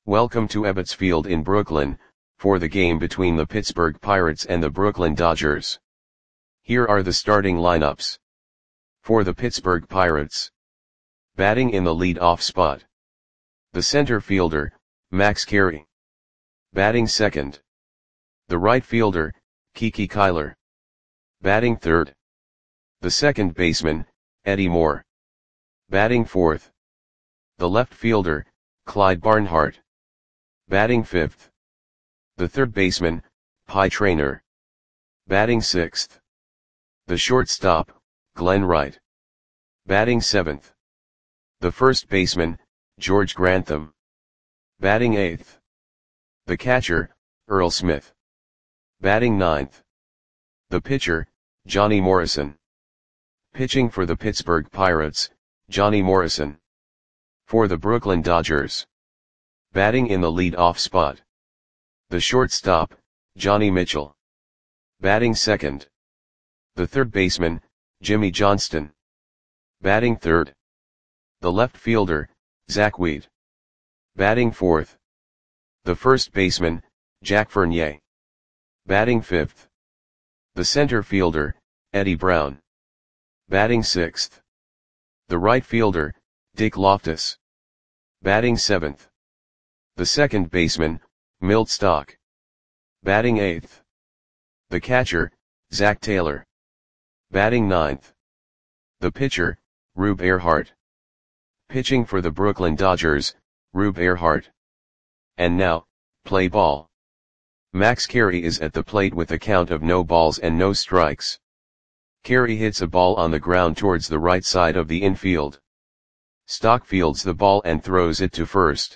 Welcome to Ebbets Field in Brooklyn, for the game between the Pittsburgh Pirates and the Brooklyn Dodgers. Here are the starting lineups. For the Pittsburgh Pirates. Batting in the lead-off spot. The center fielder, Max Carey. Batting second. The right fielder, Kiki Kyler. Batting third. The second baseman, Eddie Moore. Batting fourth. The left fielder, Clyde Barnhart. Batting fifth. The third baseman, Pie Traynor. Batting sixth. The shortstop, Glenn Wright. Batting seventh. The first baseman, George Grantham. Batting eighth. The catcher, Earl Smith. Batting ninth. The pitcher, Johnny Morrison. Pitching for the Pittsburgh Pirates, Johnny Morrison. For the Brooklyn Dodgers. Batting in the lead-off spot. The shortstop, Johnny Mitchell. Batting second. The third baseman, Jimmy Johnston. Batting third. The left fielder, Zach Wheat. Batting fourth. The first baseman, Jack Fournier. Batting fifth. The center fielder, Eddie Brown. Batting sixth. The right fielder, Dick Loftus. Batting seventh. The second baseman, Milt Stock. Batting eighth. The catcher, Zach Taylor. Batting ninth. The pitcher, Rube Earhart. Pitching for the Brooklyn Dodgers, Rube Earhart. And now, play ball. Max Carey is at the plate with a count of no balls and no strikes. Carey hits a ball on the ground towards the right side of the infield. Stock fields the ball and throws it to first.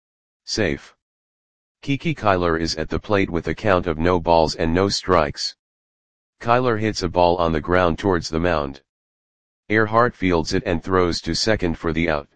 Safe. Kiki Kyler is at the plate with a count of no balls and no strikes. Kyler hits a ball on the ground towards the mound. Earhart fields it and throws to second for the out.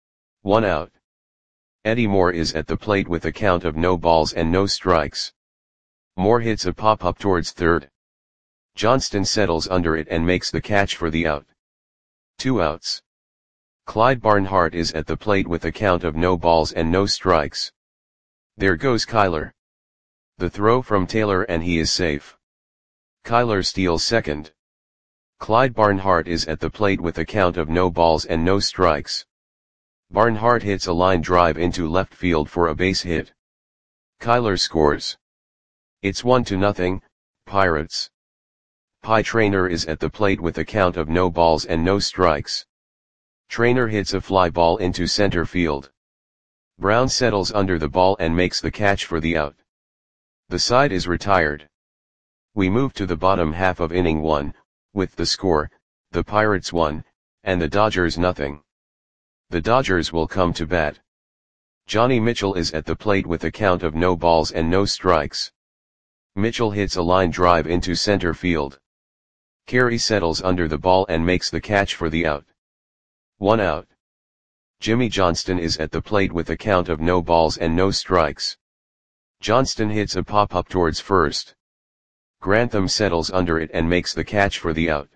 1 out. Eddie Moore is at the plate with a count of no balls and no strikes. Moore hits a pop-up towards third. Johnston settles under it and makes the catch for the out. 2 outs. Clyde Barnhart is at the plate with a count of no balls and no strikes. There goes Kyler. The throw from Taylor and he is safe. Kyler steals second. Clyde Barnhart is at the plate with a count of no balls and no strikes. Barnhart hits a line drive into left field for a base hit. Kyler scores. It's 1-0, Pirates. Pie Traynor is at the plate with a count of no balls and no strikes. Traynor hits a fly ball into center field. Brown settles under the ball and makes the catch for the out. The side is retired. We move to the bottom half of inning 1, with the score, the Pirates 1, and the Dodgers 0. The Dodgers will come to bat. Johnny Mitchell is at the plate with a count of no balls and no strikes. Mitchell hits a line drive into center field. Carey settles under the ball and makes the catch for the out. 1 out. Jimmy Johnston is at the plate with a count of no balls and no strikes. Johnston hits a pop-up towards first. Grantham settles under it and makes the catch for the out.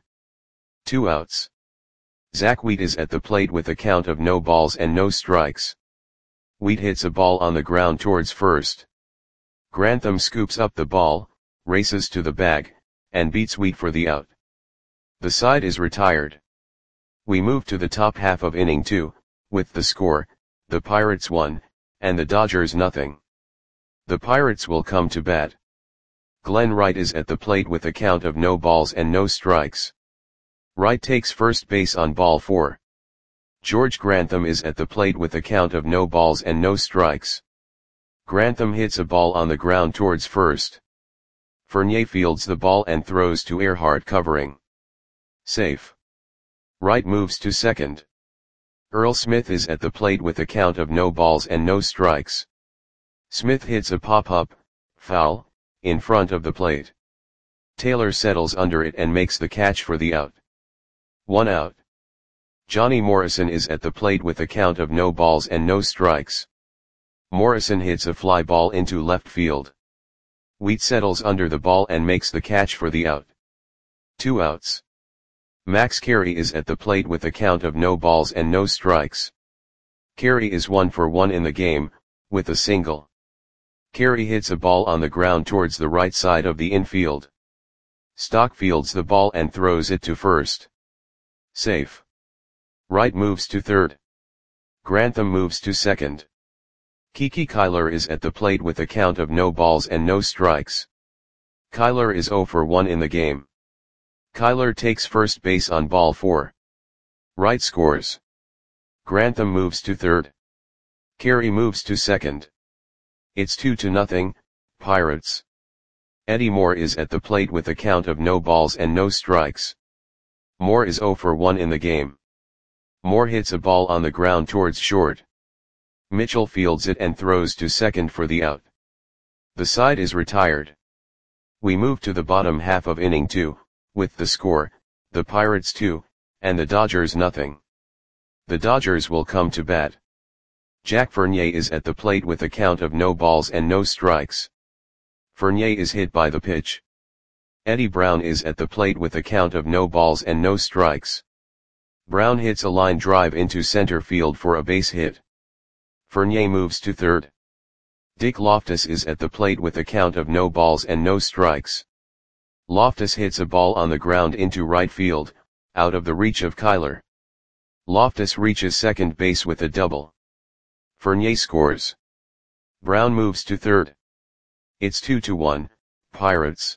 2 outs. Zach Wheat is at the plate with a count of no balls and no strikes. Wheat hits a ball on the ground towards first. Grantham scoops up the ball, races to the bag, and beats Wheat for the out. The side is retired. We move to the top half of inning 2, with the score, the Pirates 1, and the Dodgers 0. The Pirates will come to bat. Glenn Wright is at the plate with a count of no balls and no strikes. Wright takes first base on ball 4. George Grantham is at the plate with a count of no balls and no strikes. Grantham hits a ball on the ground towards first. Fournier fields the ball and throws to Earhart covering. Safe. Wright moves to second. Earl Smith is at the plate with a count of no balls and no strikes. Smith hits a pop-up, foul, in front of the plate. Taylor settles under it and makes the catch for the out. 1 out. Johnny Morrison is at the plate with a count of no balls and no strikes. Morrison hits a fly ball into left field. Wheat settles under the ball and makes the catch for the out. 2 outs. Max Carey is at the plate with a count of no balls and no strikes. Carey is 1 for 1 in the game, with a single. Carey hits a ball on the ground towards the right side of the infield. Stock fields the ball and throws it to first. Safe. Wright moves to third. Grantham moves to second. Kiki Kyler is at the plate with a count of no balls and no strikes. Kyler is 0 for 1 in the game. Kyler takes first base on ball 4. Wright scores. Grantham moves to third. Carey moves to second. It's 2-0, Pirates. Eddie Moore is at the plate with a count of no balls and no strikes. Moore is 0 for 1 in the game. Moore hits a ball on the ground towards short. Mitchell fields it and throws to second for the out. The side is retired. We move to the bottom half of inning 2, with the score, the Pirates 2, and the Dodgers nothing. The Dodgers will come to bat. Jack Fournier is at the plate with a count of no balls and no strikes. Fournier is hit by the pitch. Eddie Brown is at the plate with a count of no balls and no strikes. Brown hits a line drive into center field for a base hit. Fournier moves to third. Dick Loftus is at the plate with a count of no balls and no strikes. Loftus hits a ball on the ground into right field, out of the reach of Kyler. Loftus reaches second base with a double. Fournier scores. Brown moves to third. It's 2-1, Pirates.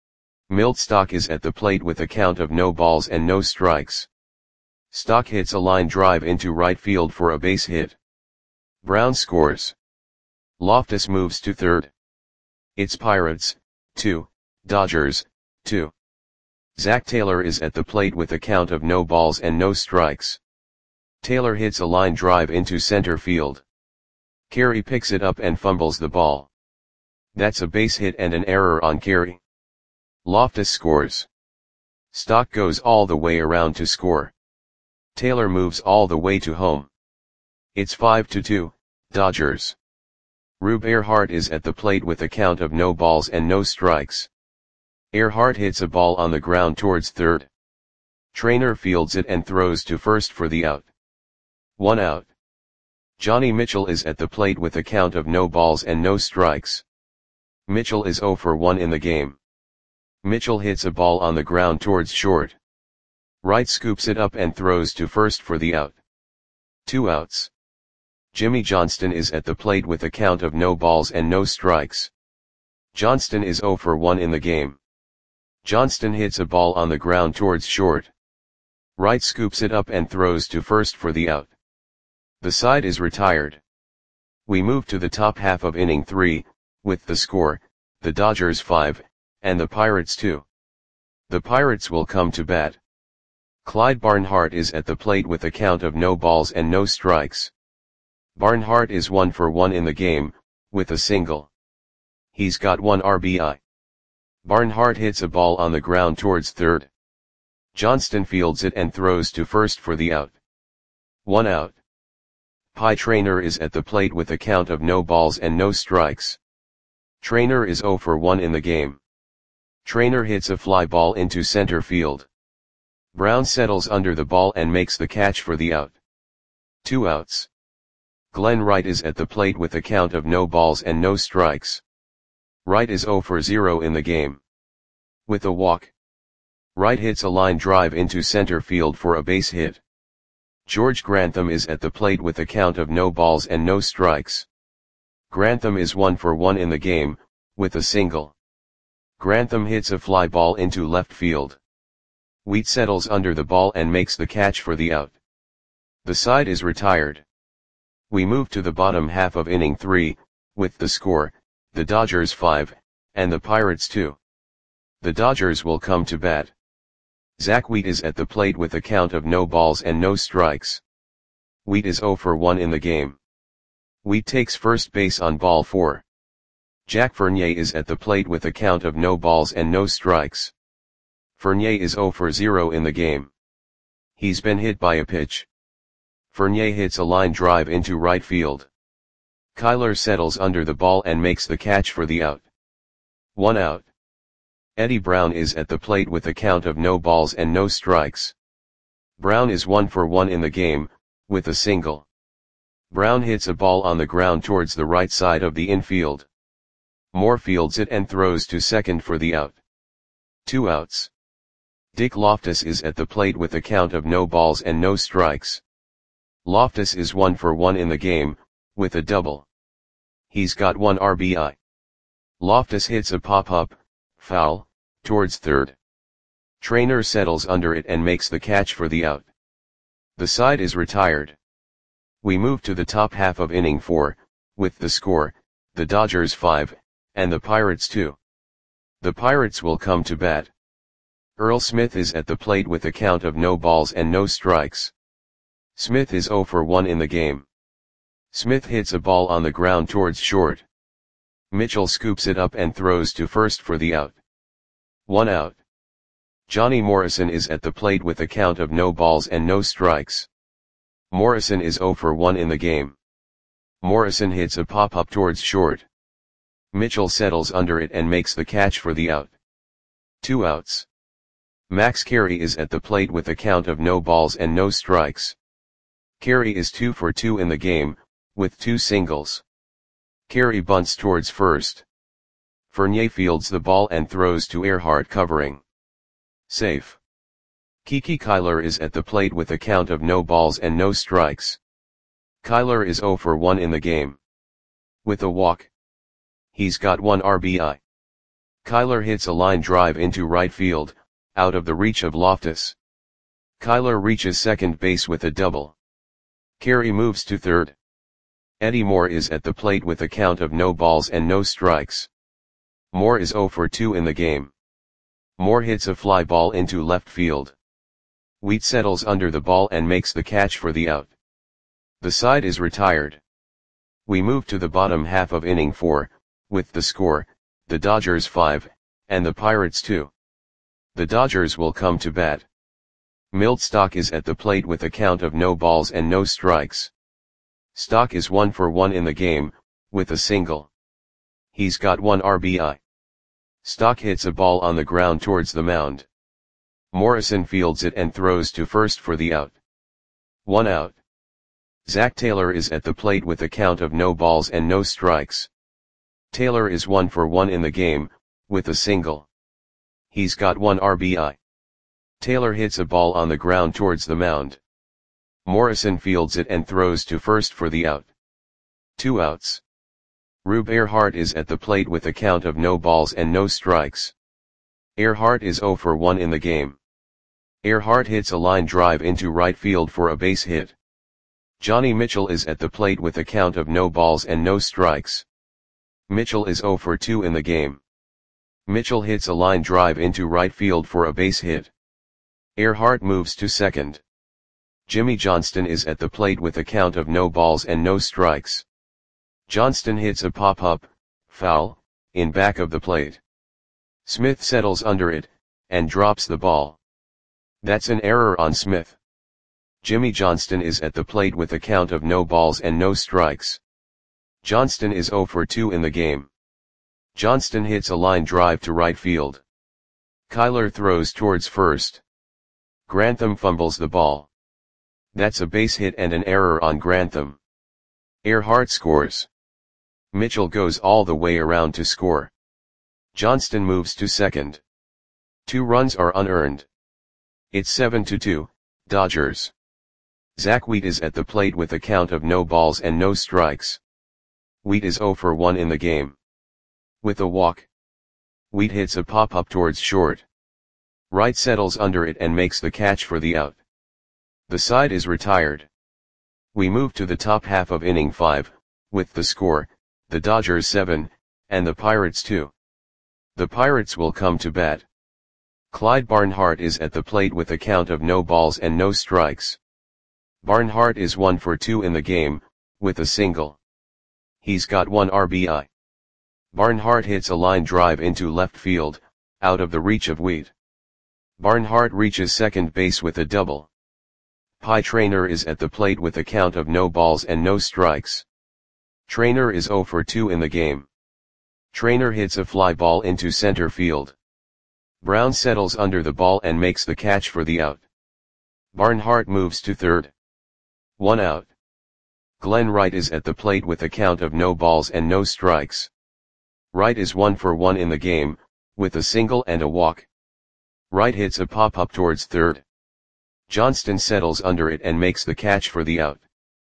Milt Stock is at the plate with a count of no balls and no strikes. Stock hits a line drive into right field for a base hit. Brown scores. Loftus moves to third. It's Pirates, 2, Dodgers, 2. Zach Taylor is at the plate with a count of no balls and no strikes. Taylor hits a line drive into center field. Carey picks it up and fumbles the ball. That's a base hit and an error on Carey. Loftus scores. Stock goes all the way around to score. Taylor moves all the way to home. It's 5-2, Dodgers. Rube Earhart is at the plate with a count of no balls and no strikes. Earhart hits a ball on the ground towards third. Trainer fields it and throws to first for the out. 1 out. Johnny Mitchell is at the plate with a count of no balls and no strikes. Mitchell is 0 for 1 in the game. Mitchell hits a ball on the ground towards short. Wright scoops it up and throws to first for the out. 2 outs. Jimmy Johnston is at the plate with a count of no balls and no strikes. Johnston is 0 for 1 in the game. Johnston hits a ball on the ground towards short. Wright scoops it up and throws to first for the out. The side is retired. We move to the top half of inning 3, with the score, the Dodgers 5, and the Pirates 2. The Pirates will come to bat. Clyde Barnhart is at the plate with a count of no balls and no strikes. Barnhart is 1 for 1 in the game, with a single. He's got 1 RBI. Barnhart hits a ball on the ground towards third. Johnston fields it and throws to first for the out. 1 out. Pie Traynor is at the plate with a count of no balls and no strikes. Traynor is 0 for 1 in the game. Traynor hits a fly ball into center field. Brown settles under the ball and makes the catch for the out. 2 outs. Glenn Wright is at the plate with a count of no balls and no strikes. Wright is 0 for 0 in the game. With a walk. Wright hits a line drive into center field for a base hit. George Grantham is at the plate with a count of no balls and no strikes. Grantham is 1 for 1 in the game, with a single. Grantham hits a fly ball into left field. Wheat settles under the ball and makes the catch for the out. The side is retired. We move to the bottom half of inning 3, with the score, the Dodgers 5, and the Pirates 2. The Dodgers will come to bat. Zach Wheat is at the plate with a count of no balls and no strikes. Wheat is 0 for 1 in the game. Wheat takes first base on ball 4. Jack Fournier is at the plate with a count of no balls and no strikes. Fournier is 0 for 0 in the game. He's been hit by a pitch. Fournier hits a line drive into right field. Kyler settles under the ball and makes the catch for the out. 1 out. Eddie Brown is at the plate with a count of no balls and no strikes. Brown is 1 for 1 in the game, with a single. Brown hits a ball on the ground towards the right side of the infield. Moore fields it and throws to second for the out. 2 outs. Dick Loftus is at the plate with a count of no balls and no strikes. Loftus is 1 for 1 in the game, with a double. He's got 1 RBI. Loftus hits a pop-up, foul, towards third. Trainer settles under it and makes the catch for the out. The side is retired. We move to the top half of inning 4, with the score, the Dodgers 5, and the Pirates 2. The Pirates will come to bat. Earl Smith is at the plate with a count of no balls and no strikes. Smith is 0 for 1 in the game. Smith hits a ball on the ground towards short. Mitchell scoops it up and throws to first for the out. 1 out. Johnny Morrison is at the plate with a count of no balls and no strikes. Morrison is 0 for 1 in the game. Morrison hits a pop-up towards short. Mitchell settles under it and makes the catch for the out. 2 outs. Max Carey is at the plate with a count of no balls and no strikes. Carey is 2 for 2 in the game, with 2 singles. Carey bunts towards first. Fournier fields the ball and throws to Earhart covering. Safe. Kiki Kyler is at the plate with a count of no balls and no strikes. Kyler is 0 for 1 in the game. With a walk. He's got 1 RBI. Kyler hits a line drive into right field, out of the reach of Loftus. Kyler reaches second base with a double. Carey moves to third. Eddie Moore is at the plate with a count of no balls and no strikes. Moore is 0 for 2 in the game. Moore hits a fly ball into left field. Wheat settles under the ball and makes the catch for the out. The side is retired. We move to the bottom half of inning 4, with the score, the Dodgers 5, and the Pirates 2. The Dodgers will come to bat. Milt Stock is at the plate with a count of no balls and no strikes. Stock is 1 for 1 in the game, with a single. He's got 1 RBI. Stock hits a ball on the ground towards the mound. Morrison fields it and throws to first for the out. 1 out. Zach Taylor is at the plate with a count of no balls and no strikes. Taylor is 1 for 1 in the game, with a single. He's got 1 RBI. Taylor hits a ball on the ground towards the mound. Morrison fields it and throws to first for the out. 2 outs. Rube Earhart is at the plate with a count of no balls and no strikes. Earhart is 0 for 1 in the game. Earhart hits a line drive into right field for a base hit. Johnny Mitchell is at the plate with a count of no balls and no strikes. Mitchell is 0 for 2 in the game. Mitchell hits a line drive into right field for a base hit. Earhart moves to second. Jimmy Johnston is at the plate with a count of no balls and no strikes. Johnston hits a pop-up, foul, in back of the plate. Smith settles under it, and drops the ball. That's an error on Smith. Jimmy Johnston is at the plate with a count of no balls and no strikes. Johnston is 0 for 2 in the game. Johnston hits a line drive to right field. Kyler throws towards first. Grantham fumbles the ball. That's a base hit and an error on Grantham. Earhart scores. Mitchell goes all the way around to score. Johnston moves to second. 2 runs are unearned. It's 7-2, Dodgers. Zach Wheat is at the plate with a count of no balls and no strikes. Wheat is 0 for 1 in the game. With a walk. Wheat hits a pop-up towards short. Wright settles under it and makes the catch for the out. The side is retired. We move to the top half of inning 5, with the score, the Dodgers 7, and the Pirates 2. The Pirates will come to bat. Clyde Barnhart is at the plate with a count of no balls and no strikes. Barnhart is 1 for 2 in the game, with a single. He's got 1 RBI. Barnhart hits a line drive into left field, out of the reach of Wheat. Barnhart reaches second base with a double. Pie Traynor is at the plate with a count of no balls and no strikes. Traynor is 0 for 2 in the game. Traynor hits a fly ball into center field. Brown settles under the ball and makes the catch for the out. Barnhart moves to third. 1 out. Glenn Wright is at the plate with a count of no balls and no strikes. Wright is 1 for 1 in the game, with a single and a walk. Wright hits a pop-up towards third. Johnston settles under it and makes the catch for the out.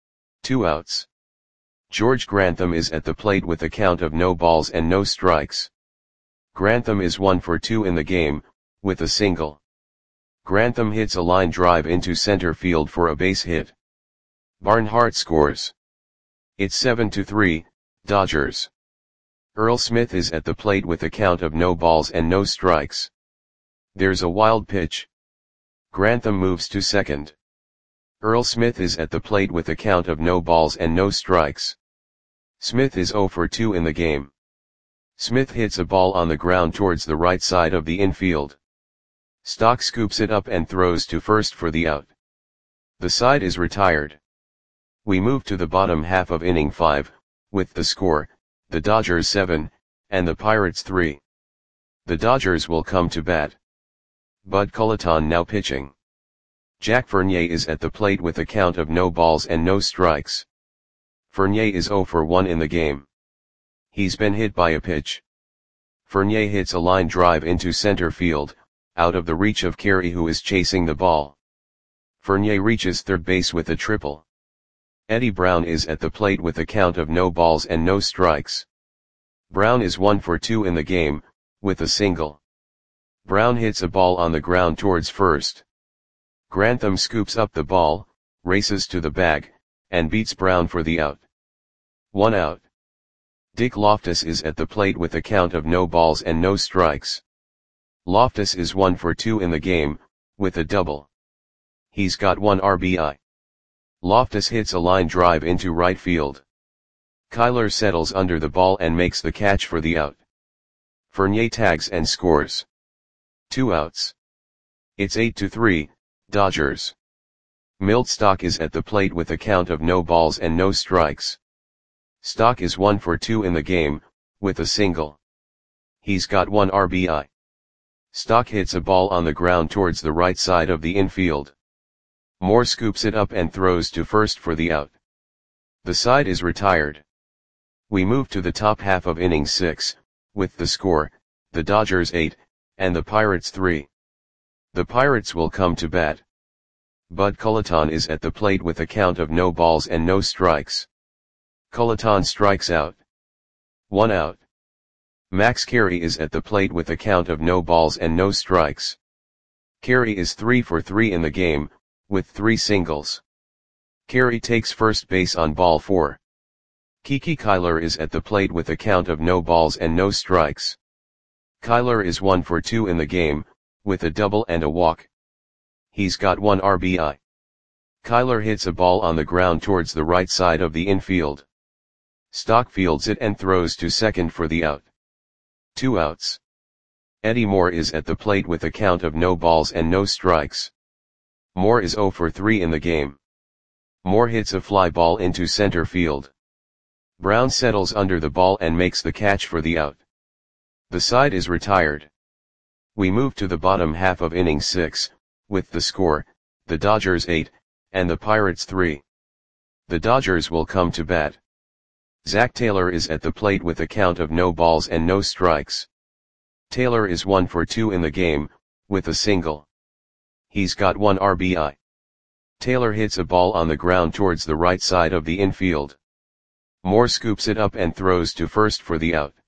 2 outs. George Grantham is at the plate with a count of no balls and no strikes. Grantham is 1 for 2 in the game, with a single. Grantham hits a line drive into center field for a base hit. Barnhart scores. It's 7-3, Dodgers. Earl Smith is at the plate with a count of no balls and no strikes. There's a wild pitch. Grantham moves to second. Earl Smith is at the plate with a count of no balls and no strikes. Smith is 0 for 2 in the game. Smith hits a ball on the ground towards the right side of the infield. Stock scoops it up and throws to first for the out. The side is retired. We move to the bottom half of inning 5, with the score, the Dodgers 7, and the Pirates 3. The Dodgers will come to bat. Bud Cullaton now pitching. Jack Fournier is at the plate with a count of no balls and no strikes. Fournier is 0 for 1 in the game. He's been hit by a pitch. Fournier hits a line drive into center field, out of the reach of Carey, who is chasing the ball. Fournier reaches third base with a triple. Eddie Brown is at the plate with a count of no balls and no strikes. Brown is 1 for 2 in the game, with a single. Brown hits a ball on the ground towards first. Grantham scoops up the ball, races to the bag, and beats Brown for the out. 1 out. Dick Loftus is at the plate with a count of no balls and no strikes. Loftus is 1 for 2 in the game, with a double. He's got 1 RBI. Loftus hits a line drive into right field. Kyler settles under the ball and makes the catch for the out. Fournier tags and scores. 2 outs. It's 8-3, Dodgers. Milt Stock is at the plate with a count of no balls and no strikes. Stock is 1 for 2 in the game, with a single. He's got 1 RBI. Stock hits a ball on the ground towards the right side of the infield. Moore scoops it up and throws to first for the out. The side is retired. We move to the top half of inning 6, with the score, the Dodgers 8, and the Pirates 3. The Pirates will come to bat. Bud Cullaton is at the plate with a count of no balls and no strikes. Cullaton strikes out. 1 out. Max Carey is at the plate with a count of no balls and no strikes. Carey is 3 for 3 in the game, with 3 singles. Carey takes first base on ball 4. Kiki Kyler is at the plate with a count of no balls and no strikes. Kyler is 1 for 2 in the game, with a double and a walk. He's got 1 RBI. Kyler hits a ball on the ground towards the right side of the infield. Stock fields it and throws to second for the out. 2 outs. Eddie Moore is at the plate with a count of no balls and no strikes. Moore is 0 for 3 in the game. Moore hits a fly ball into center field. Brown settles under the ball and makes the catch for the out. The side is retired. We move to the bottom half of inning 6, with the score, the Dodgers 8, and the Pirates 3. The Dodgers will come to bat. Zach Taylor is at the plate with a count of no balls and no strikes. Taylor is 1 for 2 in the game, with a single. He's got 1 RBI. Taylor hits a ball on the ground towards the right side of the infield. Moore scoops it up and throws to first for the out.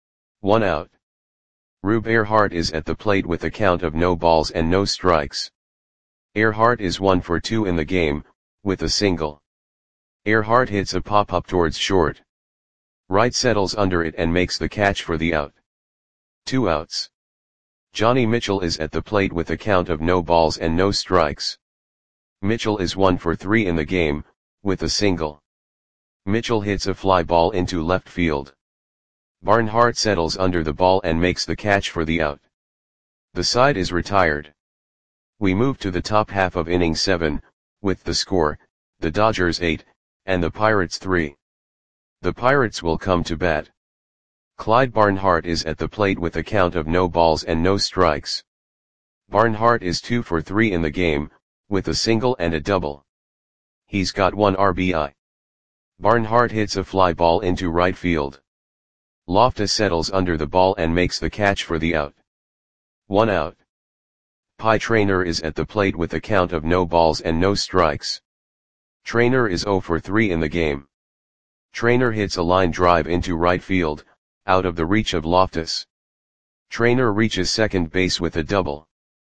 1 out. Rube Earhart is at the plate with a count of no balls and no strikes. Earhart is 1 for 2 in the game, with a single. Earhart hits a pop-up towards short. Wright settles under it and makes the catch for the out. 2 outs. Johnny Mitchell is at the plate with a count of no balls and no strikes. Mitchell is 1 for 3 in the game, with a single. Mitchell hits a fly ball into left field. Barnhart settles under the ball and makes the catch for the out. The side is retired. We move to the top half of inning 7, with the score, the Dodgers 8, and the Pirates 3. The Pirates will come to bat. Clyde Barnhart is at the plate with a count of no balls and no strikes. Barnhart is 2 for 3 in the game, with a single and a double. He's got 1 RBI. Barnhart hits a fly ball into right field. Loftus settles under the ball and makes the catch for the out. 1 out. Pie Traynor is at the plate with a count of no balls and no strikes. Traynor is 0 for 3 in the game. Traynor hits a line drive into right field, out of the reach of Loftus. Traynor reaches second base with a double.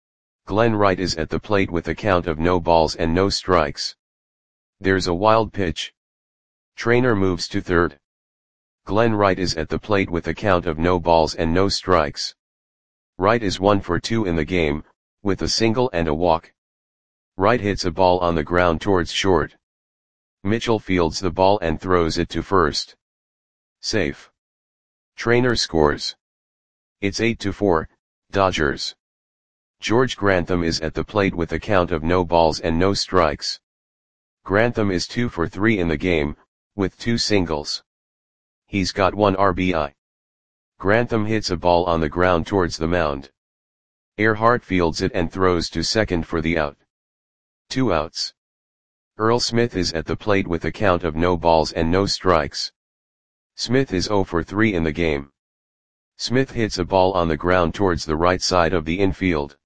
Glenn Wright is at the plate with a count of no balls and no strikes. There's a wild pitch. Traynor moves to third. Glenn Wright is at the plate with a count of no balls and no strikes. Wright is 1 for 2 in the game, with a single and a walk. Wright hits a ball on the ground towards short. Mitchell fields the ball and throws it to first. Safe. Traynor scores. It's 8-4, Dodgers. George Grantham is at the plate with a count of no balls and no strikes. Grantham is 2 for 3 in the game, with 2 singles. He's got 1 RBI. Grantham hits a ball on the ground towards the mound. Earhart fields it and throws to second for the out. 2 outs. Earl Smith is at the plate with a count of no balls and no strikes. Smith is 0 for 3 in the game. Smith hits a ball on the ground towards the right side of the infield.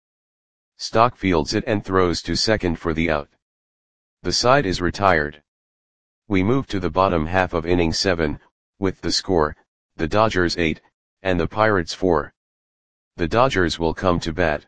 Stock fields it and throws to second for the out. The side is retired. We move to the bottom half of inning 7, with the score, the Dodgers 8, and the Pirates 4. The Dodgers will come to bat.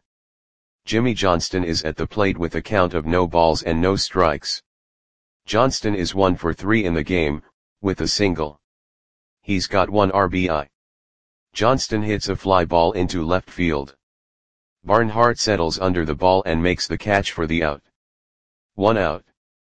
Jimmy Johnston is at the plate with a count of no balls and no strikes. Johnston is 1 for 3 in the game, with a single. He's got 1 RBI. Johnston hits a fly ball into left field. Barnhart settles under the ball and makes the catch for the out. 1 out.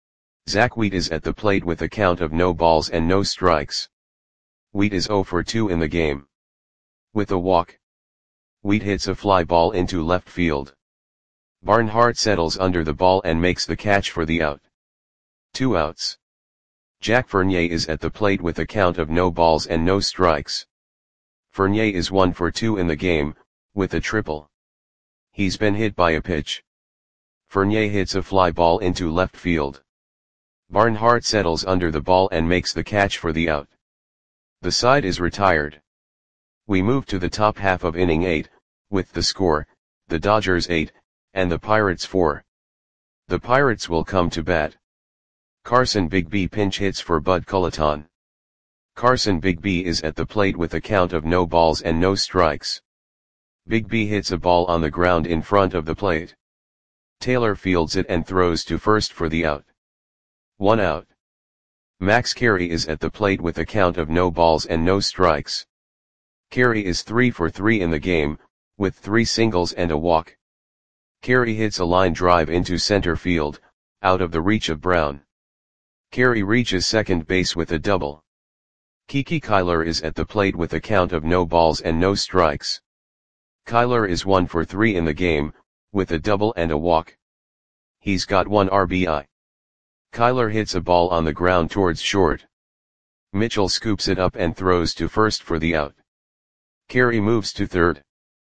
Zach Wheat is at the plate with a count of no balls and no strikes. Wheat is 0 for 2 in the game. With a walk. Wheat hits a fly ball into left field. Barnhart settles under the ball and makes the catch for the out. 2 outs. Jack Fournier is at the plate with a count of no balls and no strikes. Fournier is 1 for 2 in the game, with a triple. He's been hit by a pitch. Fournier hits a fly ball into left field. Barnhart settles under the ball and makes the catch for the out. The side is retired. We move to the top half of inning 8, with the score, the Dodgers 8, and the Pirates 4. The Pirates will come to bat. Carson Bigby pinch hits for Bud Cullaton. Carson Bigby is at the plate with a count of no balls and no strikes. Bigby hits a ball on the ground in front of the plate. Taylor fields it and throws to first for the out. 1 out. Max Carey is at the plate with a count of no balls and no strikes. Carey is 3 for 3 in the game, with 3 singles and a walk. Carey hits a line drive into center field, out of the reach of Brown. Carey reaches second base with a double. Kiki Kyler is at the plate with a count of no balls and no strikes. Kyler is 1 for 3 in the game, with a double and a walk. He's got 1 RBI. Kyler hits a ball on the ground towards short. Mitchell scoops it up and throws to first for the out. Carey moves to third.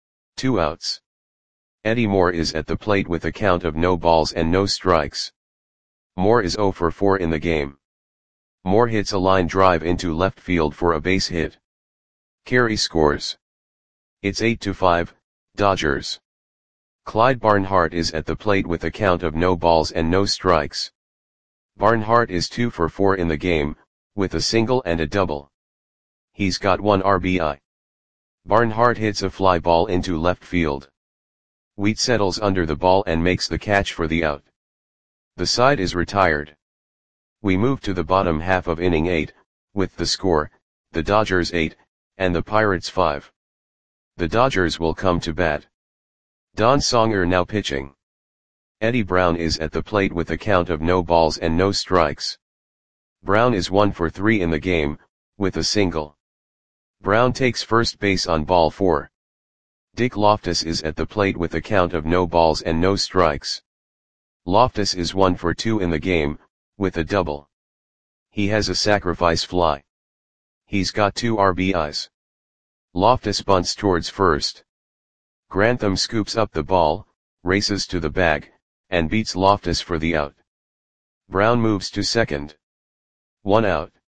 2 outs. Eddie Moore is at the plate with a count of no balls and no strikes. Moore is 0 for 4 in the game. Moore hits a line drive into left field for a base hit. Carey scores. It's 8-5, Dodgers. Clyde Barnhart is at the plate with a count of no balls and no strikes. Barnhart is 2 for 4 in the game, with a single and a double. He's got 1 RBI. Barnhart hits a fly ball into left field. Wheat settles under the ball and makes the catch for the out. The side is retired. We move to the bottom half of inning 8, with the score, the Dodgers 8, and the Pirates 5. The Dodgers will come to bat. Don Songer now pitching. Eddie Brown is at the plate with a count of no balls and no strikes. Brown is 1 for 3 in the game, with a single. Brown takes first base on ball 4. Dick Loftus is at the plate with a count of no balls and no strikes. Loftus is 1 for 2 in the game, with a double. He has a sacrifice fly. He's got 2 RBIs. Loftus bunts towards first. Grantham scoops up the ball, races to the bag, and beats Loftus for the out. Brown moves to second. 1 out.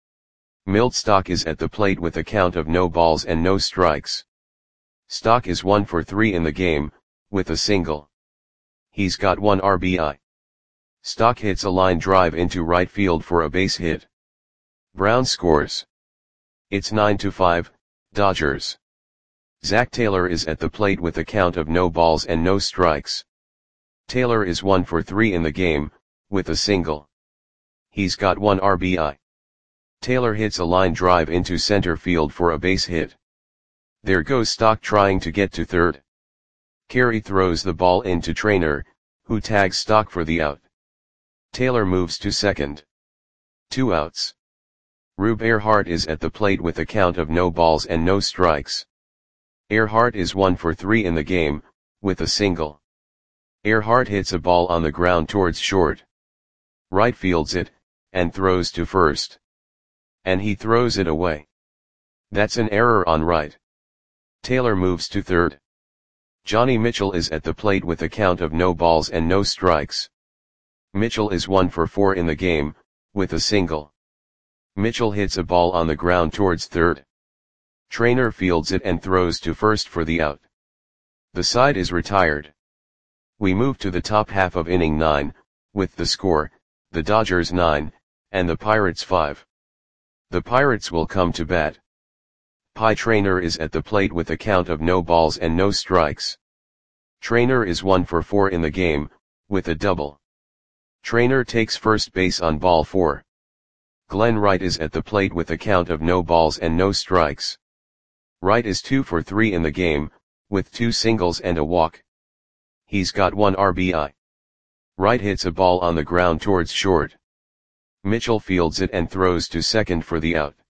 Milt Stock is at the plate with a count of no balls and no strikes. Stock is 1 for 3 in the game, with a single. He's got 1 RBI. Stock hits a line drive into right field for a base hit. Brown scores. It's 9-5, Dodgers. Zach Taylor is at the plate with a count of no balls and no strikes. Taylor is 1 for 3 in the game, with a single. He's got 1 RBI. Taylor hits a line drive into center field for a base hit. There goes Stock trying to get to third. Carey throws the ball into Trainer, who tags Stock for the out. Taylor moves to second. 2 outs. Rube Earhart is at the plate with a count of no balls and no strikes. Earhart is 1 for 3 in the game, with a single. Earhart hits a ball on the ground towards short. Right fields it, and throws to first. And he throws it away. That's an error on right. Taylor moves to third. Johnny Mitchell is at the plate with a count of no balls and no strikes. Mitchell is 1 for 4 in the game, with a single. Mitchell hits a ball on the ground towards third. Trainer fields it and throws to first for the out. The side is retired. We move to the top half of inning 9, with the score, the Dodgers 9, and the Pirates 5. The Pirates will come to bat. Pie Trainer is at the plate with a count of no balls and no strikes. Trainer is 1 for 4 in the game, with a double. Trainer takes first base on ball 4. Glenn Wright is at the plate with a count of no balls and no strikes. Wright is 2 for 3 in the game, with 2 singles and a walk. He's got 1 RBI. Wright hits a ball on the ground towards short. Mitchell fields it and throws to second for the out.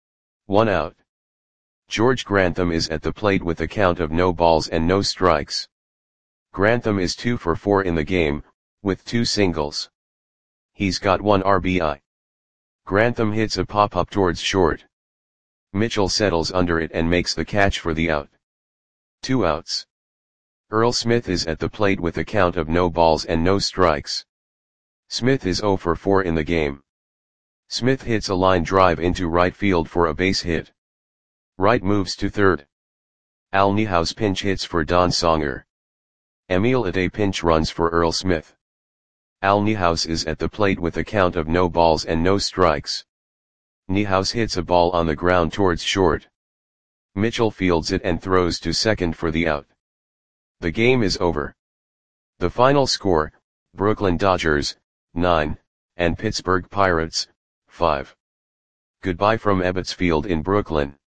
1 out. George Grantham is at the plate with a count of no balls and no strikes. Grantham is 2 for 4 in the game, with 2 singles. He's got 1 RBI. Grantham hits a pop-up towards short. Mitchell settles under it and makes the catch for the out. 2 outs. Earl Smith is at the plate with a count of no balls and no strikes. Smith is 0 for 4 in the game. Smith hits a line drive into right field for a base hit. Wright moves to third. Al Niehaus pinch hits for Don Songer. Emil Ade pinch runs for Earl Smith. Al Niehaus is at the plate with a count of no balls and no strikes. Niehaus hits a ball on the ground towards short. Mitchell fields it and throws to second for the out. The game is over. The final score, Brooklyn Dodgers, 9, and Pittsburgh Pirates, 5. Goodbye from Ebbets Field in Brooklyn.